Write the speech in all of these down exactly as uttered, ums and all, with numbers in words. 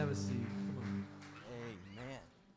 have a seat. Come on. Amen.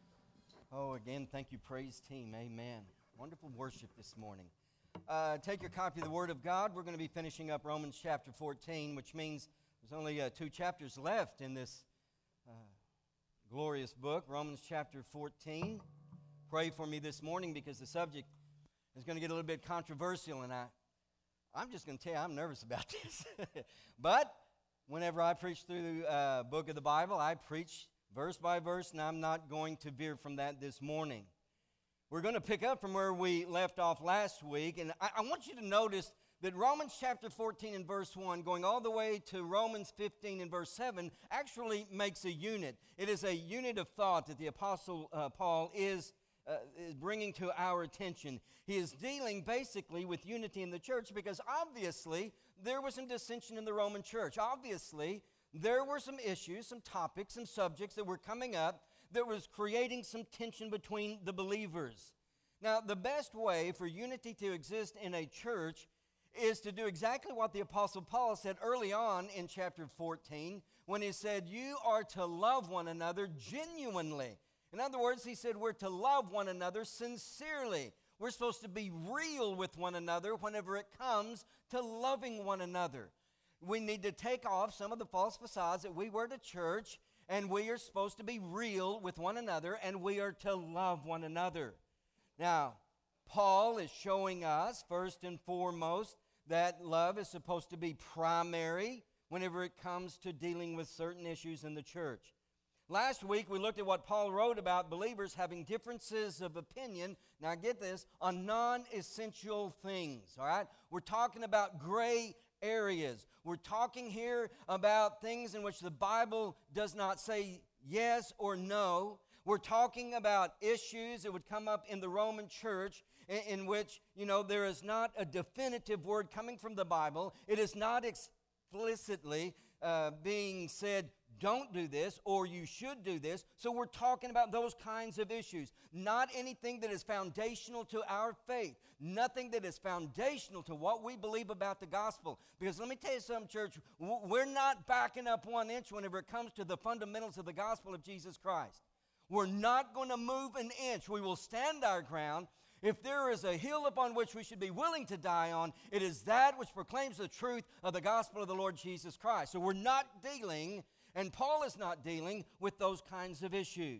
Oh, again, thank you, praise team. Amen. Wonderful worship this morning. Uh, take your copy of the Word of God. We're going to be finishing up Romans chapter fourteen, which means there's only uh, two chapters left in this uh, glorious book, Romans chapter fourteen. Pray for me this morning because the subject is going to get a little bit controversial, and I, I'm just going to tell you I'm nervous about this. But whenever I preach through the uh, book of the Bible, I preach verse by verse, and I'm not going to veer from that this morning. We're going to pick up from where we left off last week, and I, I want you to notice that Romans chapter fourteen and verse one, going all the way to Romans fifteen and verse seven, actually makes a unit. It is a unit of thought that the Apostle uh, Paul is, uh, is bringing to our attention. He is dealing basically with unity in the church because obviously there was some dissension in the Roman church. Obviously, there were some issues, some topics, some subjects that were coming up that was creating some tension between the believers. Now, the best way for unity to exist in a church is to do exactly what the Apostle Paul said early on in chapter fourteen when he said, you are to love one another genuinely. In other words, he said we're to love one another sincerely. We're supposed to be real with one another whenever it comes to loving one another. We need to take off some of the false facades that we wear to church, and we are supposed to be real with one another, and we are to love one another. Now, Paul is showing us, first and foremost, that love is supposed to be primary whenever it comes to dealing with certain issues in the church. Last week, we looked at what Paul wrote about believers having differences of opinion, now get this, on non-essential things, all right? We're talking about gray areas. We're talking here about things in which the Bible does not say yes or no. We're talking about issues that would come up in the Roman church in, in which, you know, there is not a definitive word coming from the Bible. It is not explicitly uh, being said, don't do this, or you should do this. So we're talking about those kinds of issues. Not anything that is foundational to our faith. Nothing that is foundational to what we believe about the gospel. Because let me tell you something, church, we're not backing up one inch whenever it comes to the fundamentals of the gospel of Jesus Christ. We're not going to move an inch. We will stand our ground. If there is a hill upon which we should be willing to die on, it is that which proclaims the truth of the gospel of the Lord Jesus Christ. So we're not dealing, and Paul is not dealing with those kinds of issues.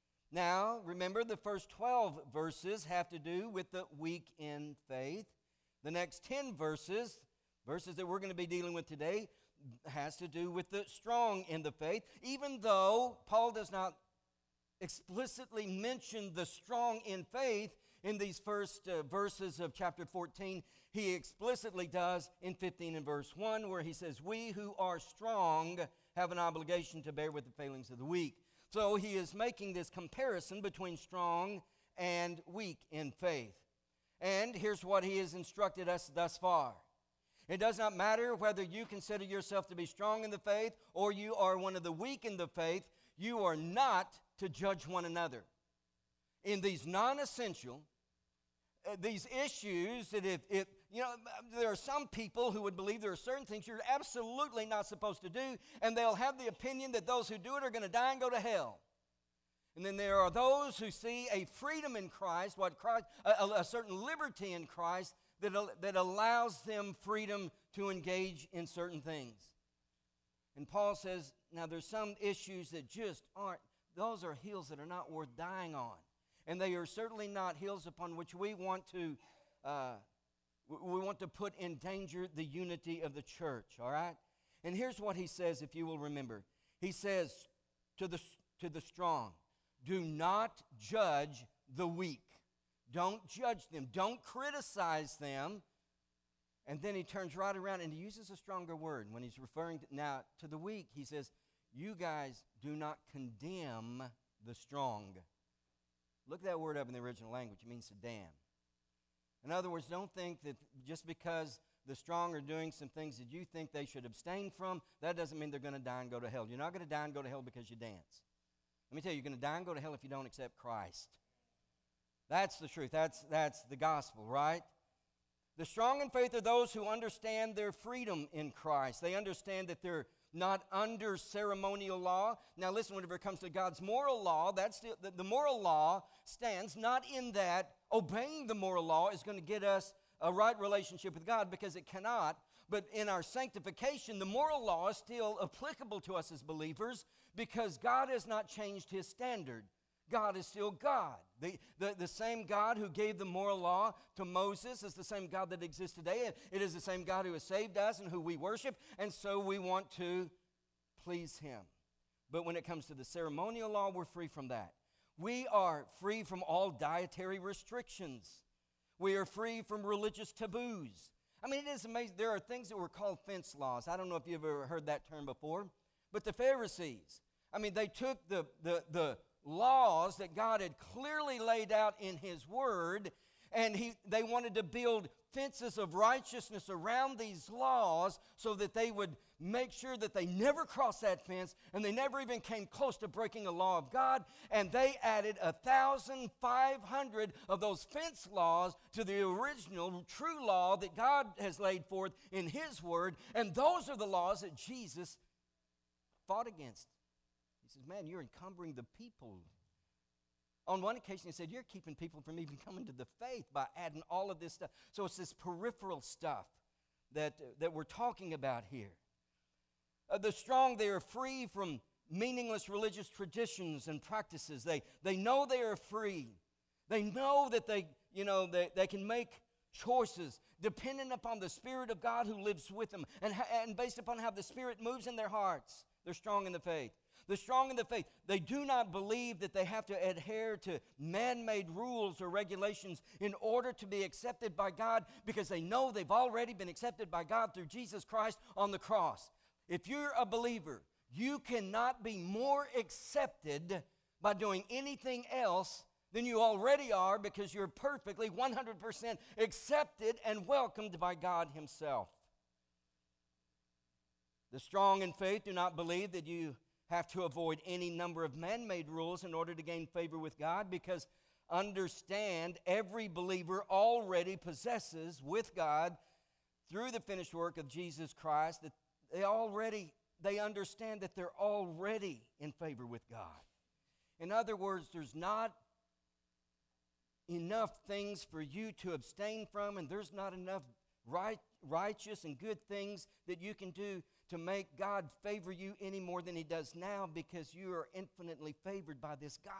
Now, remember, the first twelve verses have to do with the weak in faith. The next ten verses, verses that we're going to be dealing with today, has to do with the strong in the faith. Even though Paul does not explicitly mention the strong in faith in these first uh, verses of chapter fourteen, he explicitly does in fifteen and verse one, where he says, we who are strong have an obligation to bear with the failings of the weak. So he is making this comparison between strong and weak in faith. And here's what he has instructed us thus far. It does not matter whether you consider yourself to be strong in the faith or you are one of the weak in the faith, you are not to judge one another. In these non-essential, uh, these issues that if, if, you know, there are some people who would believe there are certain things you're absolutely not supposed to do, and they'll have the opinion that those who do it are going to die and go to hell. And then there are those who see a freedom in Christ, what Christ, a, a certain liberty in Christ that, that allows them freedom to engage in certain things. And Paul says, now there's some issues that just aren't, those are hills that are not worth dying on. And they are certainly not hills upon which we want to uh, we want to put in danger the unity of the church, all right? And here's what he says, if you will remember. He says to the, to the strong, do not judge the weak. Don't judge them. Don't criticize them. And then he turns right around and he uses a stronger word. When he's referring to, now to the weak, he says, you guys do not condemn the strong. Look that word up in the original language. It means to damn. In other words, don't think that just because the strong are doing some things that you think they should abstain from, that doesn't mean they're going to die and go to hell. You're not going to die and go to hell because you dance. Let me tell you, you're going to die and go to hell if you don't accept Christ. That's the truth. That's, that's the gospel, right? The strong in faith are those who understand their freedom in Christ. They understand that they're not under ceremonial law. Now listen, whenever it comes to God's moral law, that's the, the, the moral law stands not in that obeying the moral law is going to get us a right relationship with God, because it cannot. But in our sanctification, the moral law is still applicable to us as believers, because God has not changed his standard. God is still God. The, the, the same God who gave the moral law to Moses is the same God that exists today. It is the same God who has saved us and who we worship, and so we want to please him. But when it comes to the ceremonial law, we're free from that. We are free from all dietary restrictions. We are free from religious taboos. I mean, it is amazing. There are things that were called fence laws. I don't know if you've ever heard that term before, but the Pharisees, I mean, they took the the the laws that God had clearly laid out in his word, and he, they wanted to build fences of righteousness around these laws so that they would make sure that they never crossed that fence and they never even came close to breaking a law of God. And they added one thousand five hundred of those fence laws to the original true law that God has laid forth in his word, and those are the laws that Jesus fought against. He says, man, you're encumbering the people. On one occasion, he said, you're keeping people from even coming to the faith by adding all of this stuff. So it's this peripheral stuff that, uh, that we're talking about here. Uh, the strong, they are free from meaningless religious traditions and practices. They, they know they are free. They know that they, you know, they, they can make choices dependent upon the Spirit of God who lives with them, and, ha- and based upon how the Spirit moves in their hearts. They're strong in the faith. The strong in the faith, they do not believe that they have to adhere to man-made rules or regulations in order to be accepted by God, because they know they've already been accepted by God through Jesus Christ on the cross. If you're a believer, you cannot be more accepted by doing anything else than you already are, because you're perfectly one hundred percent accepted and welcomed by God himself. The strong in faith do not believe that you have to avoid any number of man-made rules in order to gain favor with God, because understand, every believer already possesses with God through the finished work of Jesus Christ, that they already, they understand that they're already in favor with God. In other words, there's not enough things for you to abstain from, and there's not enough right, righteous and good things that you can do to make God favor you any more than he does now, because you are infinitely favored by this God.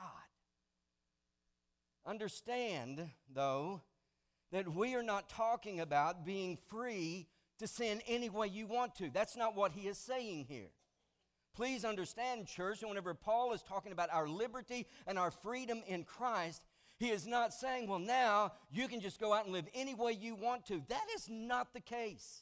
Understand, though, that we are not talking about being free to sin any way you want to. That's not what he is saying here. Please understand, church, whenever Paul is talking about our liberty and our freedom in Christ, he is not saying, well, now you can just go out and live any way you want to. That is not the case.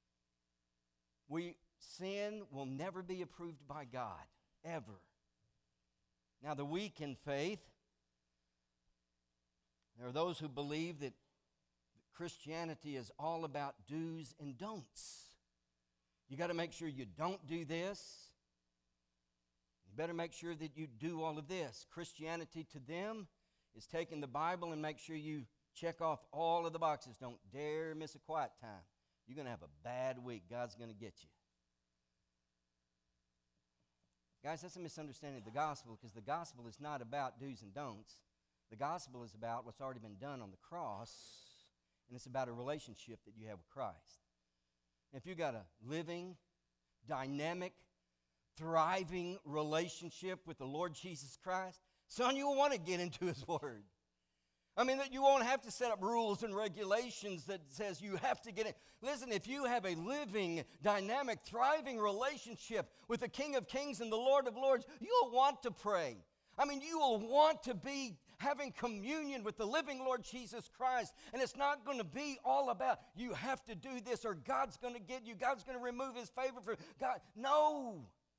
We Sin will never be approved by God, ever. Now, the weak in faith, there are those who believe that Christianity is all about do's and don'ts. You got to make sure you don't do this. You better make sure that you do all of this. Christianity to them is taking the Bible and make sure you check off all of the boxes. Don't dare miss a quiet time. You're going to have a bad week. God's going to get you. Guys, that's a misunderstanding of the gospel, because the gospel is not about do's and don'ts. The gospel is about what's already been done on the cross, and it's about a relationship that you have with Christ. If you've got a living, dynamic, thriving relationship with the Lord Jesus Christ, son, you will want to get into his word. I mean, that you won't have to set up rules and regulations that says you have to get it. Listen, if you have a living, dynamic, thriving relationship with the King of Kings and the Lord of Lords, you'll want to pray. I mean, you will want to be having communion with the living Lord Jesus Christ. And it's not going to be all about you have to do this or God's going to get you, God's going to remove his favor for God. No.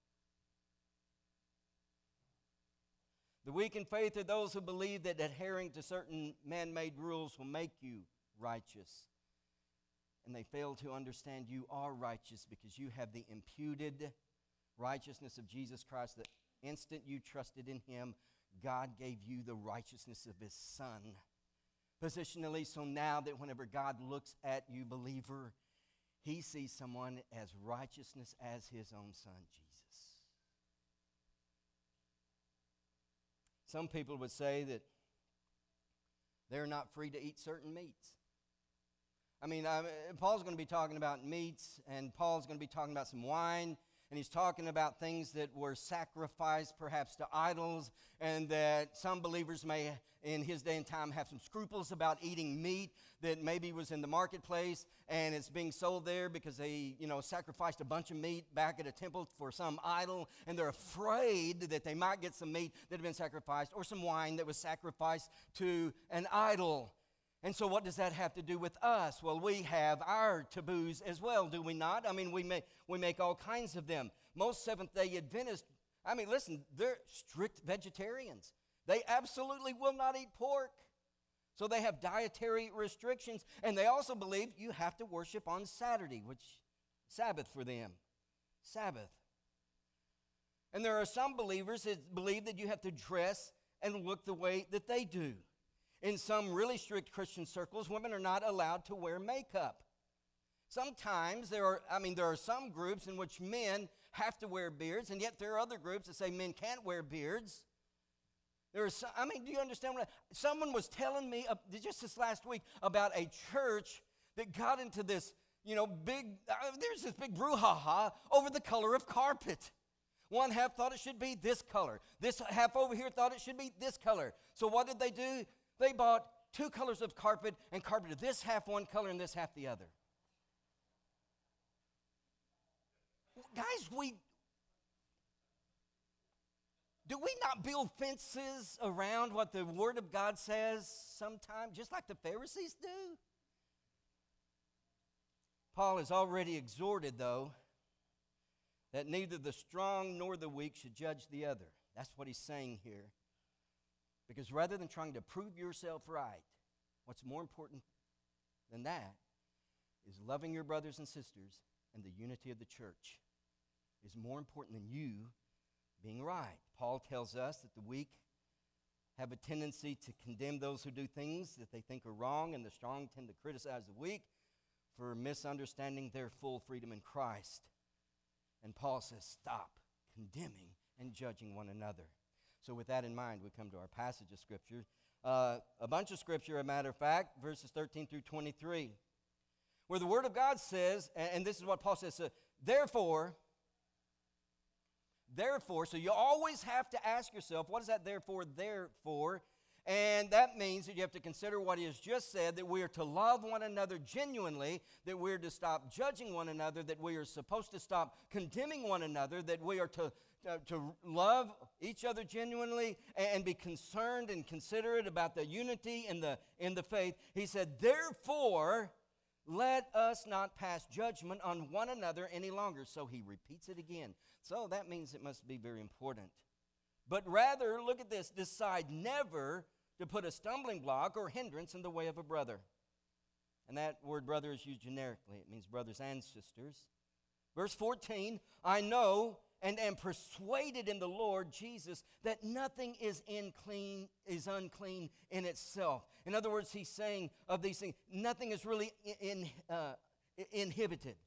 The weak in faith are those who believe that adhering to certain man-made rules will make you righteous. And they fail to understand you are righteous because you have the imputed righteousness of Jesus Christ. The instant you trusted in him, God gave you the righteousness of his Son. Positionally, so now that whenever God looks at you, believer, he sees someone as righteousness as his own son, Jesus. Some people would say that they're not free to eat certain meats. I mean, I, Paul's going to be talking about meats, and Paul's going to be talking about some wine, and he's talking about things that were sacrificed perhaps to idols, and that some believers may, in his day and time, have some scruples about eating meat that maybe was in the marketplace, and it's being sold there because they, you know, sacrificed a bunch of meat back at a temple for some idol, and they're afraid that they might get some meat that had been sacrificed, or some wine that was sacrificed to an idol. And so what does that have to do with us? Well, we have our taboos as well, do we not? I mean, we make, we make all kinds of them. Most Seventh-day Adventists, I mean, listen, they're strict vegetarians. They absolutely will not eat pork. So they have dietary restrictions. And they also believe you have to worship on Saturday, which Sabbath for them. Sabbath. And there are some believers that believe that you have to dress and look the way that they do. In some really strict Christian circles, women are not allowed to wear makeup. Sometimes there are, I mean, there are some groups in which men have to wear beards, and yet there are other groups that say men can't wear beards. There are some, I mean, do you understand what I, someone was telling me uh, just this last week about a church that got into this, you know, big, uh, there's this big brouhaha over the color of carpet. One half thought it should be this color. This half over here thought it should be this color. So what did they do? They bought two colors of carpet and carpeted this half one color and this half the other. Guys, we do we not build fences around what the Word of God says sometimes, just like the Pharisees do? Paul has already exhorted, though, that neither the strong nor the weak should judge the other. That's what he's saying here. Because rather than trying to prove yourself right, what's more important than that is loving your brothers and sisters, and the unity of the church is more important than you being right. Paul tells us that the weak have a tendency to condemn those who do things that they think are wrong, and the strong tend to criticize the weak for misunderstanding their full freedom in Christ. And Paul says, stop condemning and judging one another. So with that in mind, we come to our passage of Scripture. Uh, a bunch of Scripture, a matter of fact, verses thirteen through twenty-three, where the Word of God says, and, and this is what Paul says, so, therefore, therefore, so you always have to ask yourself, what is that therefore, therefore? And that means that you have to consider what he has just said, that we are to love one another genuinely, that we are to stop judging one another, that we are supposed to stop condemning one another, that we are to Uh, to love each other genuinely and be concerned and considerate about the unity in the, in the faith. He said, therefore, let us not pass judgment on one another any longer. So he repeats it again. So that means it must be very important. But rather, look at this, decide never to put a stumbling block or hindrance in the way of a brother. And that word brother is used generically. It means brothers and sisters. Verse fourteen, I know and am persuaded in the Lord Jesus that nothing is unclean, is unclean in itself. In other words, he's saying of these things, nothing is really in, uh, inhibited.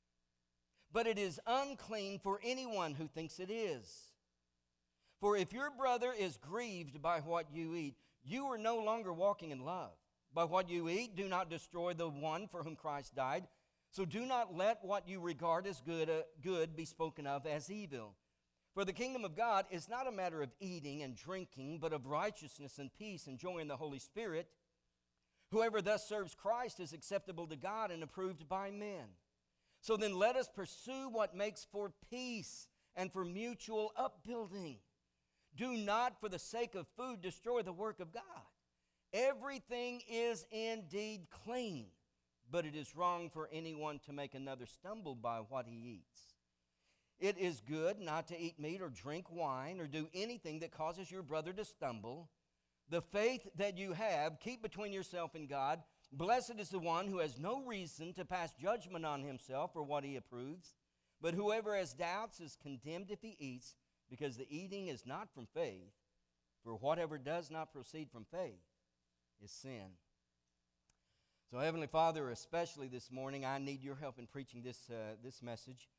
But it is unclean for anyone who thinks it is. For if your brother is grieved by what you eat, you are no longer walking in love. By what you eat, do not destroy the one for whom Christ died. So do not let what you regard as good, uh, good be spoken of as evil. For the kingdom of God is not a matter of eating and drinking, but of righteousness and peace and joy in the Holy Spirit. Whoever thus serves Christ is acceptable to God and approved by men. So then let us pursue what makes for peace and for mutual upbuilding. Do not, for the sake of food, destroy the work of God. Everything is indeed clean, but it is wrong for anyone to make another stumble by what he eats. It is good not to eat meat or drink wine or do anything that causes your brother to stumble. The faith that you have, keep between yourself and God. Blessed is the one who has no reason to pass judgment on himself or what he approves. But whoever has doubts is condemned if he eats, because the eating is not from faith. For whatever does not proceed from faith is sin. So, Heavenly Father, especially this morning, I need your help in preaching this, uh, this message.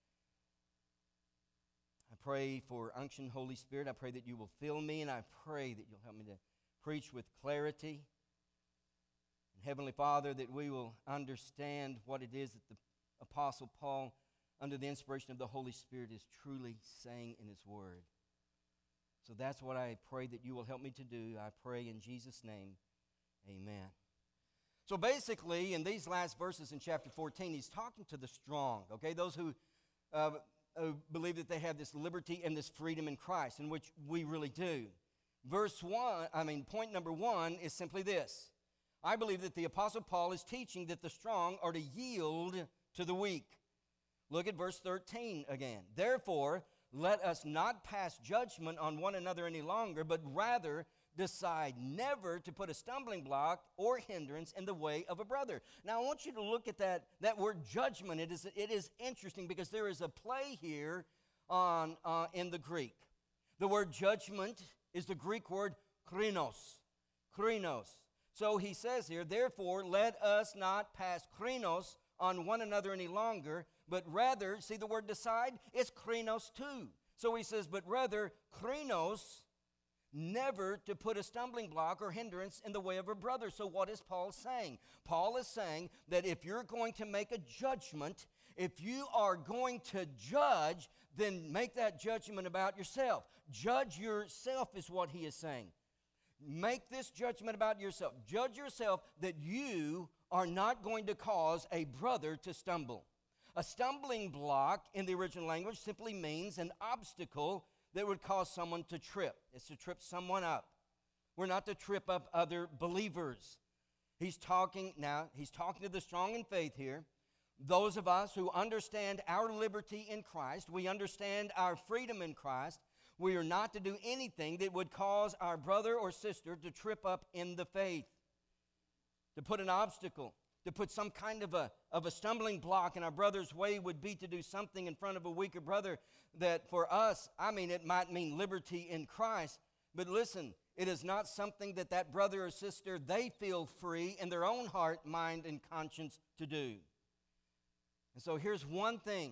I pray for unction, Holy Spirit. I pray that you will fill me, and I pray that you'll help me to preach with clarity. And Heavenly Father, that we will understand what it is that the Apostle Paul, under the inspiration of the Holy Spirit, is truly saying in his word. So that's what I pray that you will help me to do. I pray in Jesus' name, amen. So basically, in these last verses in chapter fourteen, he's talking to the strong, okay, those who, uh, who believe that they have this liberty and this freedom in Christ, in which we really do. Verse one, I mean, point number one is simply this. I believe that the Apostle Paul is teaching that the strong are to yield to the weak. Look at verse thirteen again. Therefore, let us not pass judgment on one another any longer, but rather decide never to put a stumbling block or hindrance in the way of a brother. Now, I want you to look at that, that word judgment. It is, it is interesting because there is a play here on, uh, in the Greek. The word judgment is the Greek word krinos. Krinos. So he says here, therefore, let us not pass krinos on one another any longer, but rather, see the word decide? It's krinos too. So he says, but rather, krinos, never to put a stumbling block or hindrance in the way of a brother. So what is Paul saying? Paul is saying that if you're going to make a judgment, if you are going to judge, then make that judgment about yourself. Judge yourself is what he is saying. Make this judgment about yourself. Judge yourself that you are not going to cause a brother to stumble. A stumbling block in the original language simply means an obstacle that would cause someone to trip. It's to trip someone up. We're not to trip up other believers. He's talking, now, he's talking to the strong in faith here. Those of us who understand our liberty in Christ, we understand our freedom in Christ, we are not to do anything that would cause our brother or sister to trip up in the faith, to put an obstacle, to put some kind of a, of a stumbling block in our brother's way would be to do something in front of a weaker brother that for us, I mean, it might mean liberty in Christ, but listen, it is not something that that brother or sister, they feel free in their own heart, mind, and conscience to do. And so here's one thing.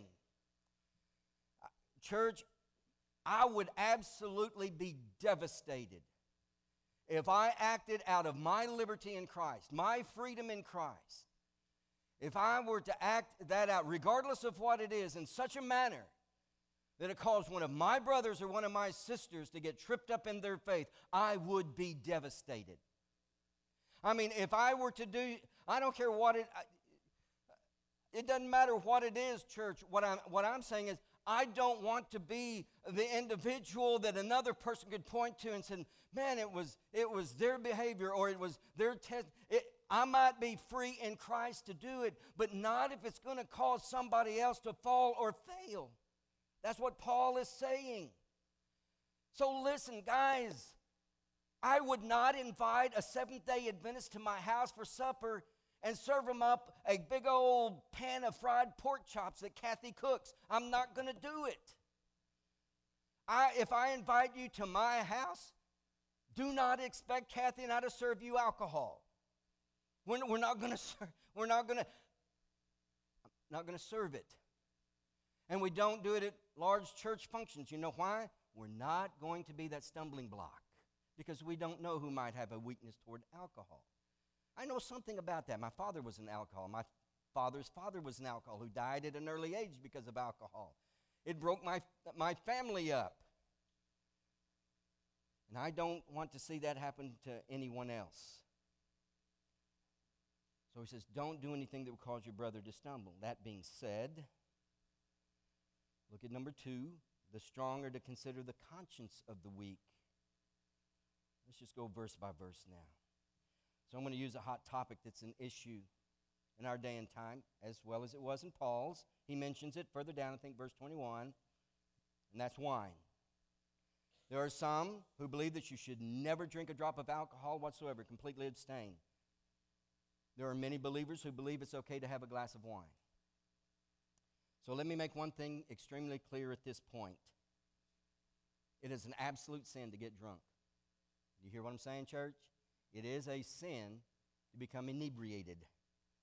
Church, I would absolutely be devastated if I acted out of my liberty in Christ, my freedom in Christ, if I were to act that out, regardless of what it is, in such a manner that it caused one of my brothers or one of my sisters to get tripped up in their faith, I would be devastated. I mean, if I were to do, I don't care what it, it doesn't matter what it is, church. What I'm, what I'm saying is, I don't want to be the individual that another person could point to and say, man, it was it was their behavior or it was their test. It, I might be free in Christ to do it, but not if it's going to cause somebody else to fall or fail. That's what Paul is saying. So listen, guys, I would not invite a Seventh-day Adventist to my house for supper and serve them up a big old pan of fried pork chops that Kathy cooks. I'm not going to do it. I, if I invite you to my house, do not expect Kathy and I to serve you alcohol. We're, we're not going to serve. We're not going to. Not going to serve it. And we don't do it at large church functions. You know why? We're not going to be that stumbling block because we don't know who might have a weakness toward alcohol. I know something about that. My father was an alcoholic. My father's father was an alcoholic who died at an early age because of alcohol. It broke my, my family up. And I don't want to see that happen to anyone else. So he says, don't do anything that will cause your brother to stumble. That being said, look at number two. The strong are to consider the conscience of the weak. Let's just go verse by verse now. So I'm going to use a hot topic that's an issue in our day and time, as well as it was in Paul's. He mentions it further down, I think verse twenty-one, and that's wine. There are some who believe that you should never drink a drop of alcohol whatsoever, completely abstain. There are many believers who believe it's okay to have a glass of wine. So let me make one thing extremely clear at this point. It is an absolute sin to get drunk. Do you hear what I'm saying, church? It is a sin to become inebriated.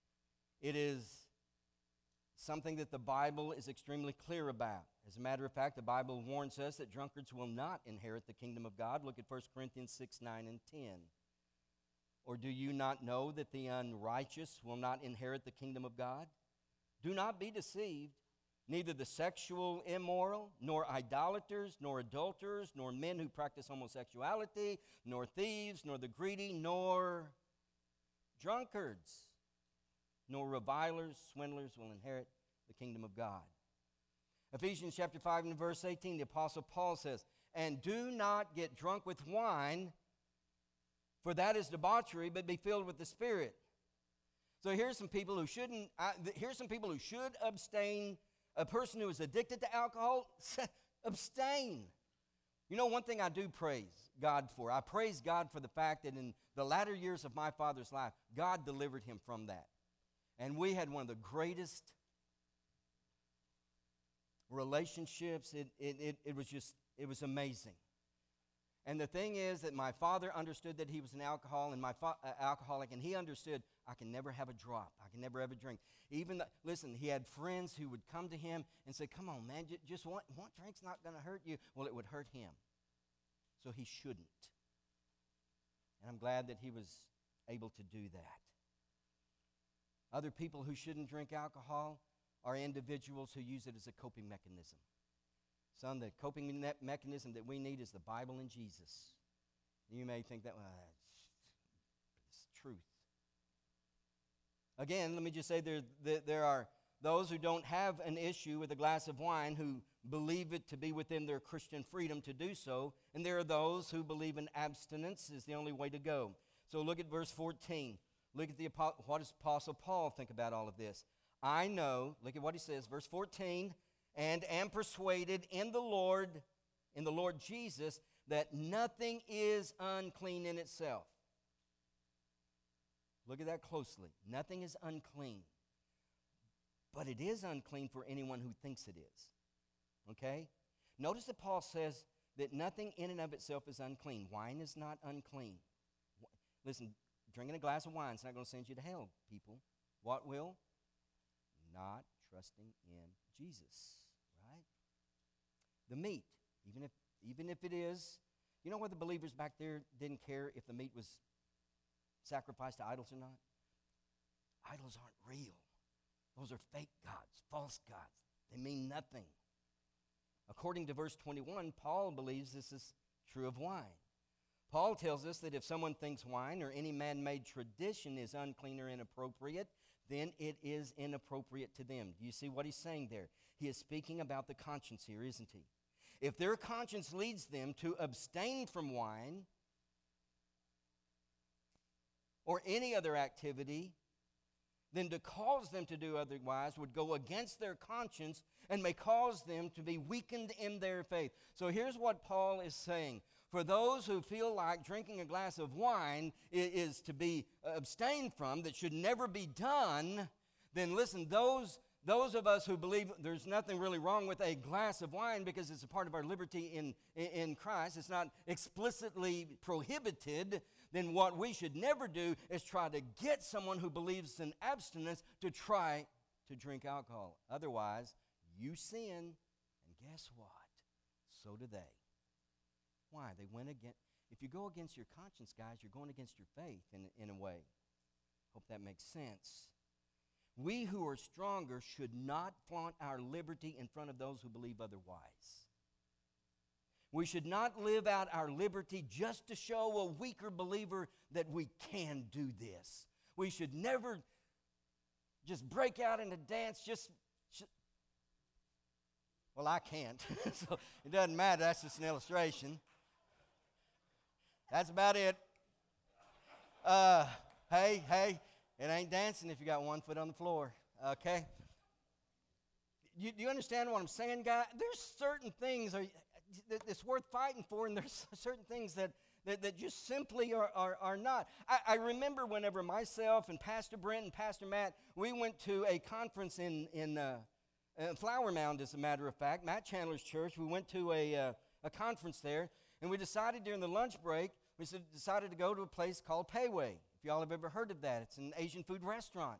It is something that the Bible is extremely clear about. As a matter of fact, the Bible warns us that drunkards will not inherit the kingdom of God. Look at First Corinthians six, nine, and ten. Or do you not know that the unrighteous will not inherit the kingdom of God? Do not be deceived. Neither the sexual immoral, nor idolaters, nor adulterers, nor men who practice homosexuality, nor thieves, nor the greedy, nor drunkards, nor revilers, swindlers will inherit the kingdom of God. Ephesians chapter five and verse eighteen, the Apostle Paul says, and do not get drunk with wine, for that is debauchery, but be filled with the Spirit. So here's some people who shouldn't, uh, here's some people who should abstain. A person who is addicted to alcohol, abstain. You know, one thing I do praise God for, I praise God for the fact that in the latter years of my father's life, God delivered him from that. And we had one of the greatest relationships. It, it, it, it was just, it was amazing. And the thing is that my father understood that he was an alcohol and my fa- uh, alcoholic, and he understood I can never have a drop. I can never have a drink. Even, the, listen, he had friends who would come to him and say, come on, man, j- just one, one drink's not going to hurt you. Well, it would hurt him. So he shouldn't. And I'm glad that he was able to do that. Other people who shouldn't drink alcohol are individuals who use it as a coping mechanism. Son, the coping me- mechanism that we need is the Bible and Jesus. You may think that, well, it's truth. Again, let me just say there, there are those who don't have an issue with a glass of wine who believe it to be within their Christian freedom to do so, and there are those who believe in abstinence is the only way to go. So look at verse fourteen. Look at the what does Apostle Paul think about all of this? I know, look at what he says, verse fourteen, and am persuaded in the Lord, in the Lord Jesus, that nothing is unclean in itself. Look at that closely. Nothing is unclean. But it is unclean for anyone who thinks it is. Okay? Notice that Paul says that nothing in and of itself is unclean. Wine is not unclean. Listen, drinking a glass of wine is not going to send you to hell, people. What will? Not trusting in Jesus, right? The meat, even if even if it is, you know what, the believers back there didn't care if the meat was sacrificed to idols or not? Idols aren't real. Those are fake gods, false gods. They mean nothing. According to verse twenty-one, Paul believes this is true of wine. Paul tells us that if someone thinks wine or any man-made tradition is unclean or inappropriate, then it is inappropriate to them. Do you see what he's saying there? He is speaking about the conscience here, isn't he? If their conscience leads them to abstain from wine or any other activity, then to cause them to do otherwise would go against their conscience and may cause them to be weakened in their faith. So here's what Paul is saying. For those who feel like drinking a glass of wine is to be abstained from, that should never be done, then listen, those, those of us who believe there's nothing really wrong with a glass of wine because it's a part of our liberty in, in Christ, it's not explicitly prohibited, then what we should never do is try to get someone who believes in abstinence to try to drink alcohol. Otherwise, you sin, and guess what? So do they. Why? They went against, if you go against your conscience, guys, you're going against your faith in, in a way. Hope that makes sense. We who are stronger should not flaunt our liberty in front of those who believe otherwise. We should not live out our liberty just to show a weaker believer that we can do this. We should never just break out into dance just, just well, I can't, so it doesn't matter. That's just an illustration. That's about it. Uh, hey, hey, it ain't dancing if you got one foot on the floor, okay? You, do you understand what I'm saying, guys? There's certain things are, that's worth fighting for, and there's certain things that, that, that just simply are, are, are not. I, I remember whenever myself and Pastor Brent and Pastor Matt, we went to a conference in, in uh, uh, Flower Mound, as a matter of fact, Matt Chandler's church. We went to a, uh, a conference there, and we decided during the lunch break, we decided to go to a place called Payway. If y'all have ever heard of that, it's an Asian food restaurant.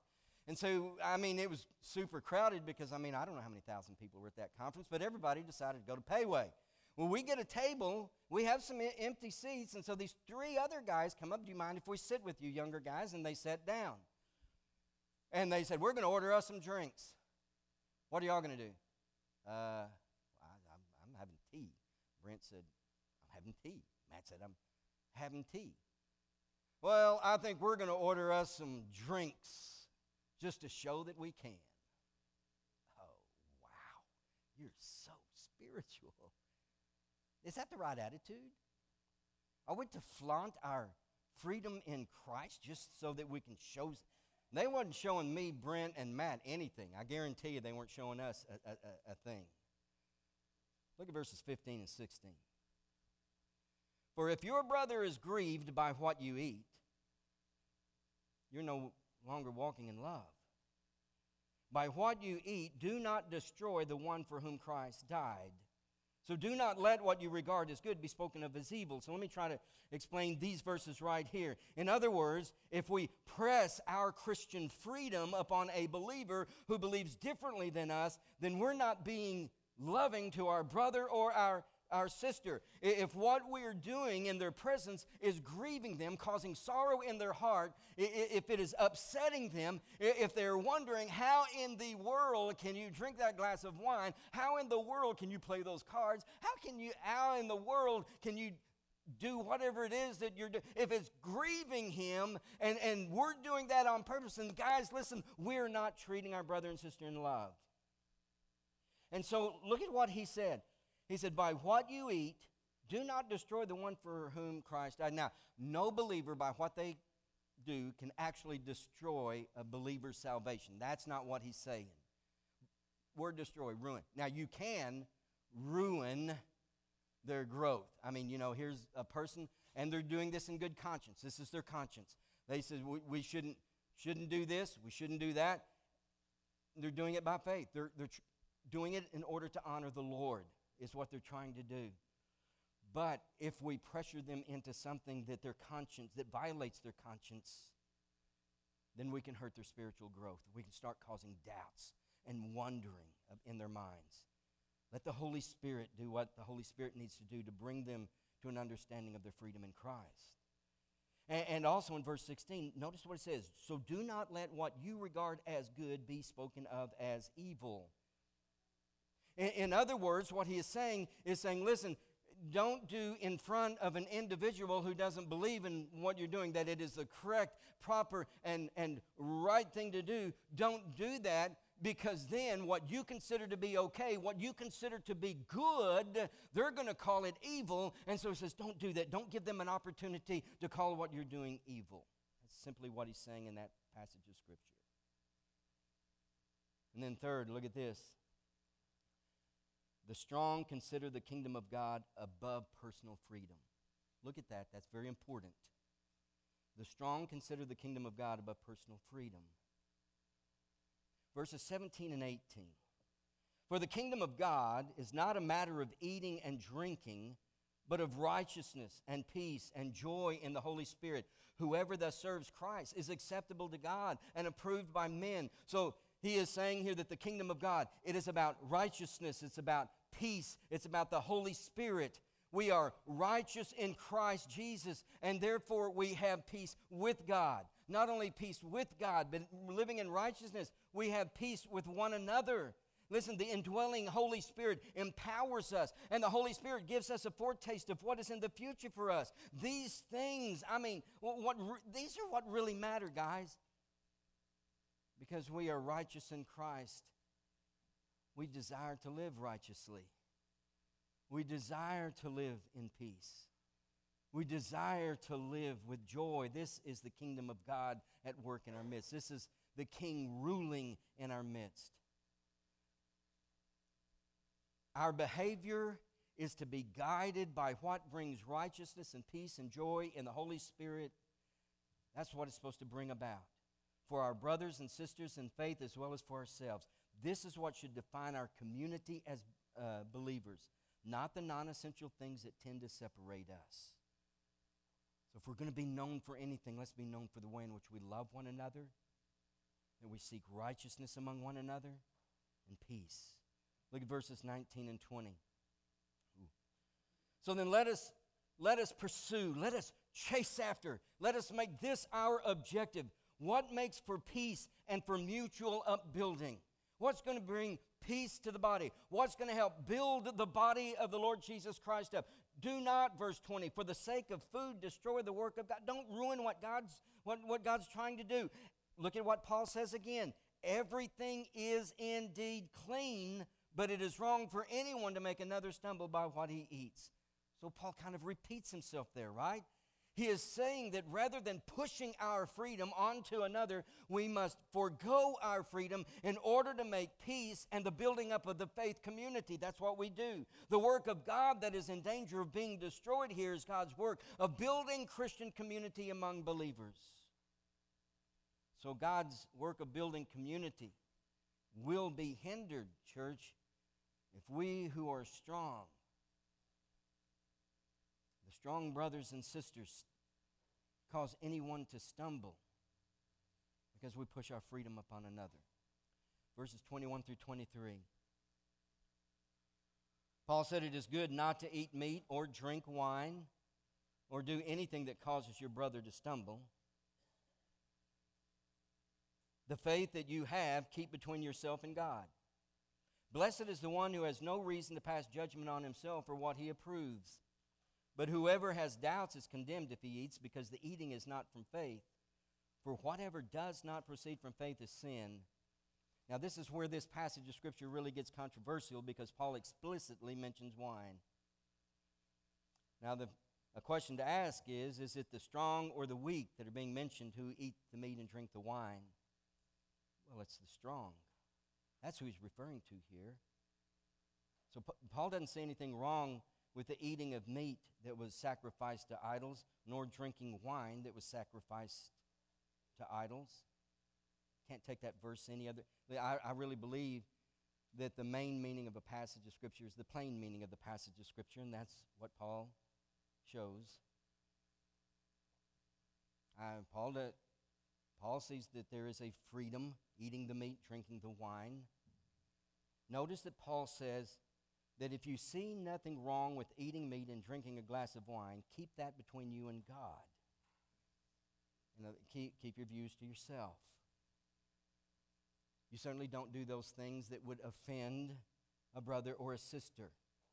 And so, I mean, it was super crowded because, I mean, I don't know how many thousand people were at that conference, but everybody decided to go to Payway. Well, we get a table, we have some e- empty seats, and so these three other guys come up, do you mind if we sit with you, younger guys? And they sat down. And they said, we're going to order us some drinks. What are y'all going to do? Uh, I, I'm, I'm having tea. Brent said, I'm having tea. Matt said, I'm having tea. Well, I think we're going to order us some drinks just to show that we can. Oh, wow. You're so spiritual. Is that the right attitude? Are we to flaunt our freedom in Christ just so that we can show? They wasn't showing me, Brent, and Matt anything. I guarantee you they weren't showing us a, a, a thing. Look at verses fifteen and sixteen. For if your brother is grieved by what you eat, you're no longer walking in love. By what you eat, do not destroy the one for whom Christ died. So do not let what you regard as good be spoken of as evil. So let me try to explain these verses right here. In other words, if we press our Christian freedom upon a believer who believes differently than us, then we're not being loving to our brother or our our sister. If what we're doing in their presence is grieving them, causing sorrow in their heart, if it is upsetting them, if they're wondering how in the world can you drink that glass of wine, how in the world can you play those cards, how can you, how in the world can you do whatever it is that you're doing, if it's grieving him and, and we're doing that on purpose, and guys, listen, we're not treating our brother and sister in love. And so look at what he said. He said, by what you eat, do not destroy the one for whom Christ died. Now, no believer, by what they do, can actually destroy a believer's salvation. That's not what he's saying. Word destroy, ruin. Now, you can ruin their growth. I mean, you know, here's a person, and they're doing this in good conscience. This is their conscience. They said, we, we shouldn't, shouldn't do this, we shouldn't do that. They're doing it by faith. They're, they're tr- doing it in order to honor the Lord. Is what they're trying to do. But if we pressure them into something that their conscience, that violates their conscience, then we can hurt their spiritual growth. We can start causing doubts and wondering in their minds. Let the Holy Spirit do what the Holy Spirit needs to do to bring them to an understanding of their freedom in Christ. And, and also in verse sixteen, notice what it says. So do not let what you regard as good be spoken of as evil. In other words, what he is saying is saying, listen, don't do in front of an individual who doesn't believe in what you're doing, that it is the correct, proper, and, and right thing to do. Don't do that, because then what you consider to be okay, what you consider to be good, they're going to call it evil. And so he says, don't do that. Don't give them an opportunity to call what you're doing evil. That's simply what he's saying in that passage of Scripture. And then third, look at this. The strong consider the kingdom of God above personal freedom. Look at that. That's very important. The strong consider the kingdom of God above personal freedom. Verses seventeen and eighteen. For the kingdom of God is not a matter of eating and drinking, but of righteousness and peace and joy in the Holy Spirit. Whoever thus serves Christ is acceptable to God and approved by men. So he is saying here that the kingdom of God, it is about righteousness, it's about peace, it's about the Holy Spirit. We are righteous in Christ Jesus, and therefore we have peace with God. Not only peace with God, but living in righteousness, we have peace with one another. Listen, the indwelling Holy Spirit empowers us, and the Holy Spirit gives us a foretaste of what is in the future for us. These things, I mean, what, what these are what really matter, guys. Because we are righteous in Christ, we desire to live righteously. We desire to live in peace. We desire to live with joy. This is the kingdom of God at work in our midst. This is the King ruling in our midst. Our behavior is to be guided by what brings righteousness and peace and joy in the Holy Spirit. That's what it's supposed to bring about for our brothers and sisters in faith as well as for ourselves. This is what should define our community as uh, believers, not the non-essential things that tend to separate us. So if we're going to be known for anything, let's be known for the way in which we love one another, that we seek righteousness among one another and peace. Look at verses nineteen and twenty. Ooh. So then let us, let us pursue, let us chase after, let us make this our objective. What makes for peace and for mutual upbuilding? What's going to bring peace to the body? What's going to help build the body of the Lord Jesus Christ up? Do not, verse twenty, for the sake of food, destroy the work of God. Don't ruin what God's, what, what God's trying to do. Look at what Paul says again. Everything is indeed clean, but it is wrong for anyone to make another stumble by what he eats. So Paul kind of repeats himself there, right? He is saying that rather than pushing our freedom onto another, we must forego our freedom in order to make peace and the building up of the faith community. That's what we do. The work of God that is in danger of being destroyed here is God's work of building Christian community among believers. So God's work of building community will be hindered, church, if we who are strong, the strong brothers and sisters, cause anyone to stumble because we push our freedom upon another. Verses twenty-one through twenty-three. Paul said, it is good not to eat meat or drink wine or do anything that causes your brother to stumble. The faith that you have, keep between yourself and God. Blessed is the one who has no reason to pass judgment on himself or what he approves. But whoever has doubts is condemned if he eats, because the eating is not from faith. For whatever does not proceed from faith is sin. Now this is where this passage of Scripture really gets controversial, because Paul explicitly mentions wine. Now the a question to ask is, is it the strong or the weak that are being mentioned who eat the meat and drink the wine? Well, it's the strong. That's who he's referring to here. So P- Paul doesn't say anything wrong with the eating of meat that was sacrificed to idols, nor drinking wine that was sacrificed to idols. Can't take that verse any other. I, I really believe that the main meaning of a passage of Scripture is the plain meaning of the passage of Scripture, and that's what Paul shows. Uh, Paul, uh, Paul sees that there is a freedom eating the meat, drinking the wine. Notice that Paul says that if you see nothing wrong with eating meat and drinking a glass of wine, keep that between you and God. You know, keep, keep your views to yourself. You certainly don't do those things that would offend a brother or a sister.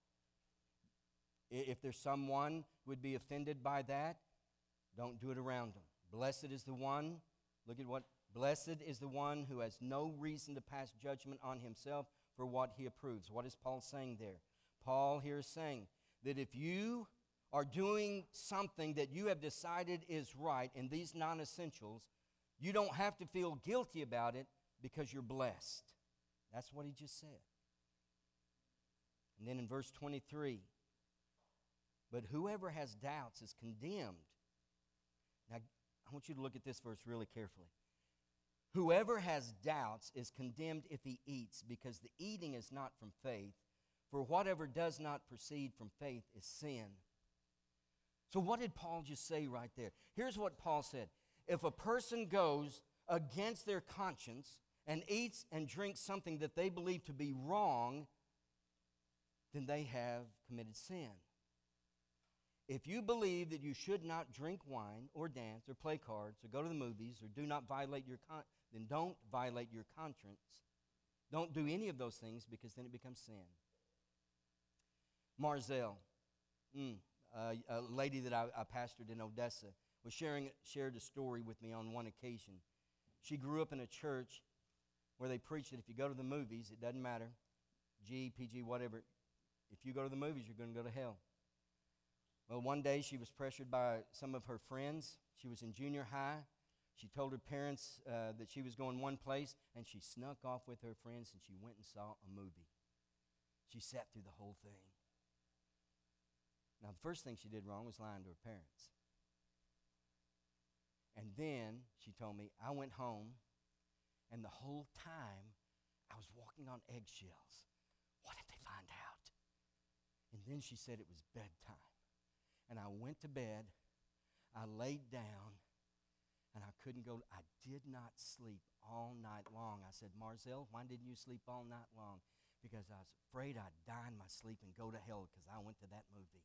If there's someone who would be offended by that, don't do it around them. Blessed is the one, look at what, blessed is the one who has no reason to pass judgment on himself for what he approves. What is Paul saying there? Paul here is saying that if you are doing something that you have decided is right in these non-essentials, you don't have to feel guilty about it because you're blessed. That's what he just said. And then in verse twenty-three, but whoever has doubts is condemned. Now, I want you to look at this verse really carefully. Whoever has doubts is condemned if he eats, because the eating is not from faith, for whatever does not proceed from faith is sin. So what did Paul just say right there? Here's what Paul said. If a person goes against their conscience and eats and drinks something that they believe to be wrong, then they have committed sin. If you believe that you should not drink wine or dance or play cards or go to the movies or do not violate your con- then don't violate your conscience. Don't do any of those things, because then it becomes sin. Marzelle, mm, uh, a lady that I, I pastored in Odessa, was sharing shared a story with me on one occasion. She grew up in a church where they preached that if you go to the movies, it doesn't matter, G, P G, whatever, if you go to the movies, you're going to go to hell. Well, one day she was pressured by some of her friends. She was in junior high. She told her parents uh, that she was going one place, and she snuck off with her friends, and she went and saw a movie. She sat through the whole thing. Now, the first thing she did wrong was lying to her parents. And then she told me, I went home, and the whole time I was walking on eggshells. What if they find out? And then she said it was bedtime. And I went to bed, I laid down, And I couldn't go. I did not sleep all night long. I said, Marzell, why didn't you sleep all night long? Because I was afraid I'd die in my sleep and go to hell because I went to that movie.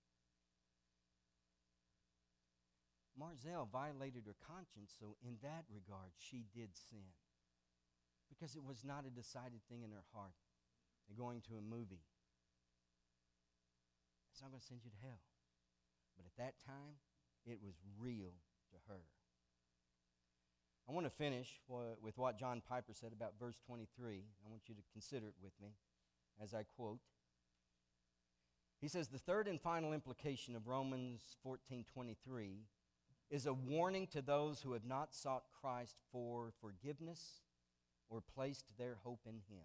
Marzell violated her conscience, so in that regard, she did sin. Because it was not a decided thing in her heart. They're going to a movie. It's not going to send you to hell. But at that time, it was real to her. I want to finish with what John Piper said about verse twenty-three. I want you to consider it with me as I quote. He says, the third and final implication of Romans fourteen twenty-three is a warning to those who have not sought Christ for forgiveness or placed their hope in Him.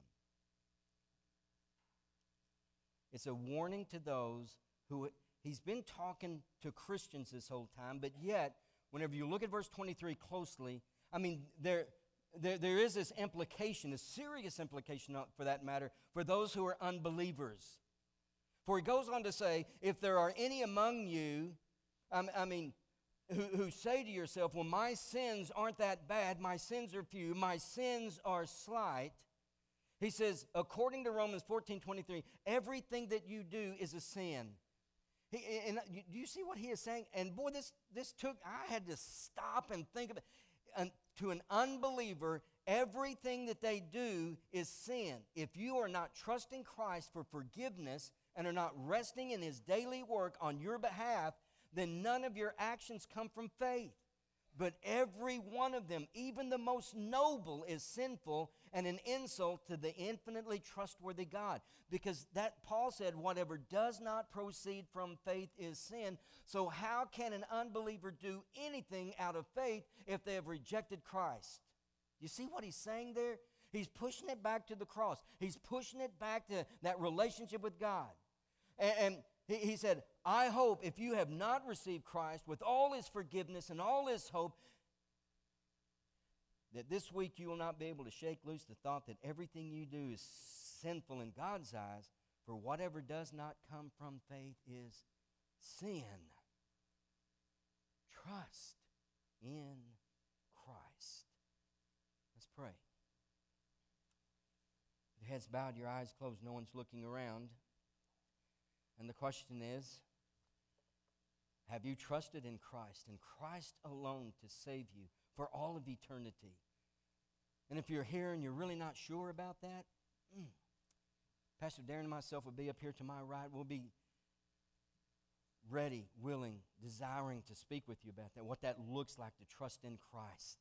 It's a warning to those who, he's been talking to Christians this whole time, but yet, whenever you look at verse twenty-three closely, I mean, there, there, there is this implication, a serious implication for that matter, for those who are unbelievers. For he goes on to say, if there are any among you, I, I mean, who, who say to yourself, well, my sins aren't that bad, my sins are few, my sins are slight. He says, according to Romans fourteen twenty-three, everything that you do is a sin. He, and do you see what he is saying? And boy, this, this took, I had to stop and think of it. And to an unbeliever, everything that they do is sin. If you are not trusting Christ for forgiveness and are not resting in His daily work on your behalf, then none of your actions come from faith. But every one of them, even the most noble, is sinful and an insult to the infinitely trustworthy God. Because that Paul said, whatever does not proceed from faith is sin. So how can an unbeliever do anything out of faith if they have rejected Christ? You see what he's saying there? He's pushing it back to the cross. He's pushing it back to that relationship with God. And, and he, he said, I hope if you have not received Christ with all His forgiveness and all His hope, that this week you will not be able to shake loose the thought that everything you do is sinful in God's eyes, for whatever does not come from faith is sin. Trust in Christ. Let's pray. Your heads bowed, your eyes closed, no one's looking around. And the question is, have you trusted in Christ and Christ alone to save you for all of eternity? And if you're here and you're really not sure about that, mm, Pastor Darren and myself will be up here to my right. We'll be ready, willing, desiring to speak with you about that, what that looks like to trust in Christ.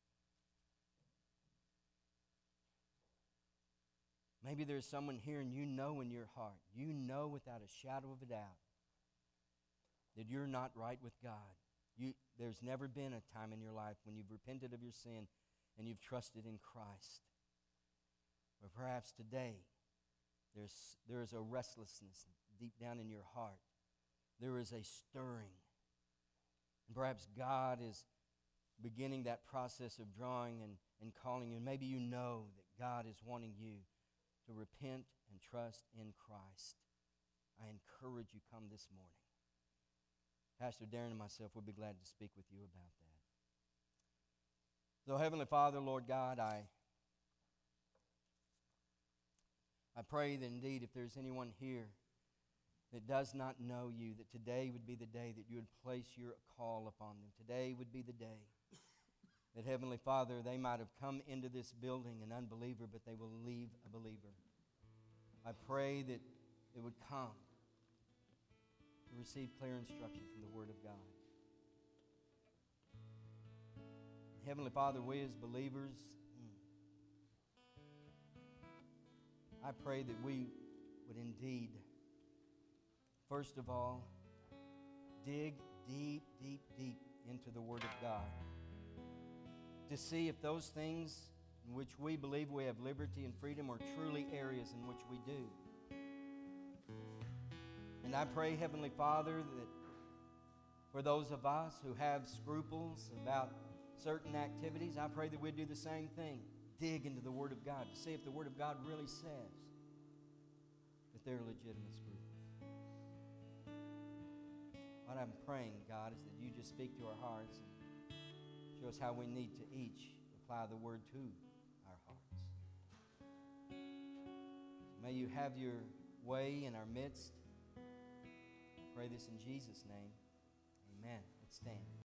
Maybe there's someone here and you know in your heart, you know without a shadow of a doubt that you're not right with God. You, there's never been a time in your life when you've repented of your sin and you've trusted in Christ. Or perhaps today there's, there is a restlessness deep down in your heart. There is a stirring. And perhaps God is beginning that process of drawing and, and calling you. And maybe you know that God is wanting you to repent and trust in Christ. I encourage you, come this morning. Pastor Darren and myself would be glad to speak with you about that. So, Heavenly Father, Lord God, I, I pray that indeed if there's anyone here that does not know you, that today would be the day that you would place your call upon them. Today would be the day that, Heavenly Father, they might have come into this building an unbeliever, but they will leave a believer. I pray that it would come to receive clear instruction from the Word of God. Heavenly Father, we as believers, I pray that we would indeed, first of all, dig deep, deep, deep into the Word of God to see if those things in which we believe we have liberty and freedom are truly areas in which we do. And I pray, Heavenly Father, that for those of us who have scruples about certain activities, I pray that we'd do the same thing. Dig into the Word of God to see if the Word of God really says that they're legitimate scruples. What I'm praying, God, is that you just speak to our hearts and Show us how we need to each apply the Word to our hearts. May you have your way in our midst. I pray this in Jesus' name. Amen. Let's stand.